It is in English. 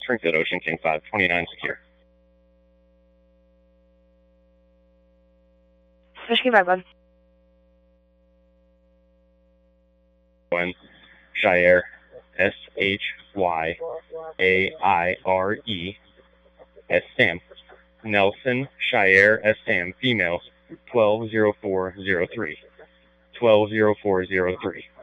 Springfield Ocean King 529 secure. Fish King 5, bud. Shyaire, SHYAIRE, S-SAM. Nelson, Shyaire, S-SAM, female, 120403. 120403.